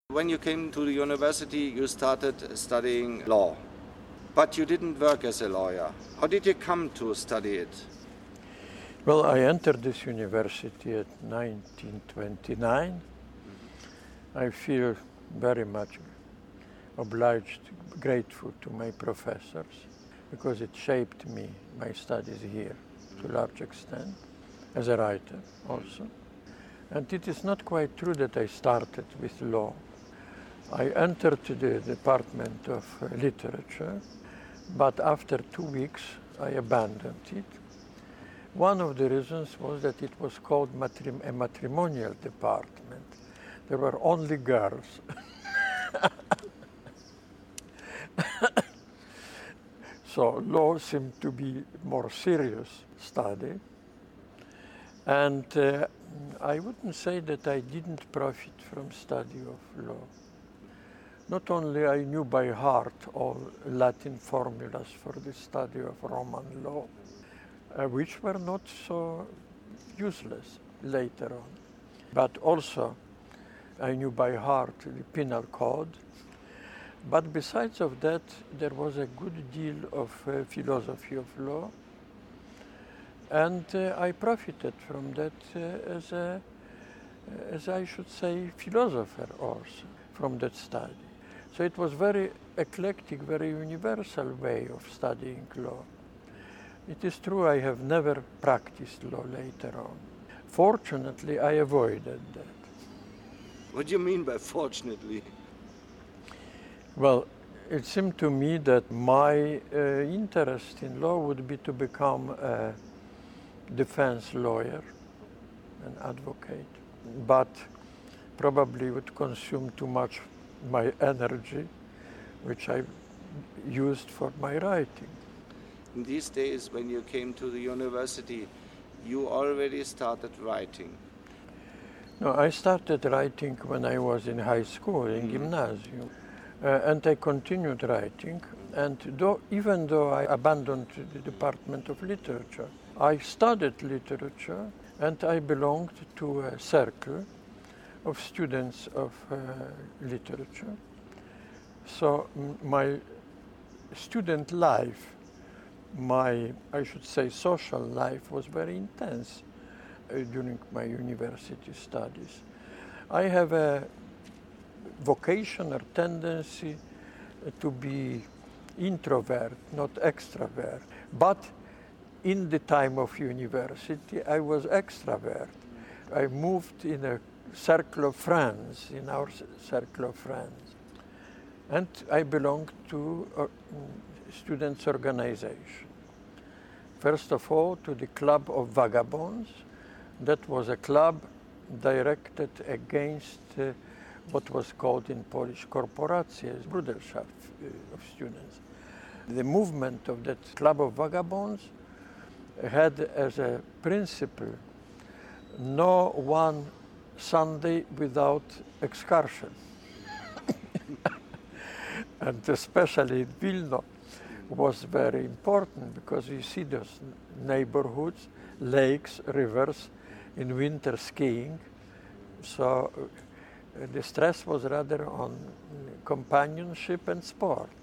When you came to the university, you started studying law, but you didn't work as a lawyer. How did you come to study it? Well, I entered this university at 1929. I feel very much obliged, grateful to my professors, because it shaped me, my studies here, to a large extent, as a writer also. And it is not quite true that I started with law. I entered the Department of Literature, but after 2 weeks I abandoned it. One of the reasons was that it was called a matrimonial department. There were only girls. So law seemed to be a more serious study. And I wouldn't say that I didn't profit from study of law. Not only I knew by heart all Latin formulas for the study of Roman law, which were not so useless later on, but also I knew by heart the penal code. But besides of that, there was a good deal of philosophy of law, and I profited from that as I should say, philosopher also, from that study. So it was very eclectic, very universal way of studying law. It is true I have never practiced law later on. Fortunately, I avoided that. What do you mean by fortunately? Well, it seemed to me that my interest in law would be to become a defense lawyer, an advocate, but probably would consume too much my energy, which I used for my writing. In these days, when you came to the university, you already started writing. No, I started writing when I was in high school, in gymnasium, and I continued writing. And even though I abandoned the Department of Literature, I studied literature, and I belonged to a circle of students of literature. So my student life, I should say social life, was very intense during my university studies. I have a vocation or tendency to be introvert, not extrovert. But in the time of university, I was extrovert. I moved in a circle of friends, in our circle of friends. And I belonged to a students' organization. First of all, to the Club of Vagabonds. That was a club directed against what was called in Polish korporacje, Bruderschaft of students. The movement of that Club of Vagabonds had as a principle no one Sunday without excursion. And especially in Vilno was very important, because you see those neighborhoods, lakes, rivers, in winter skiing. So the stress was rather on companionship and sport.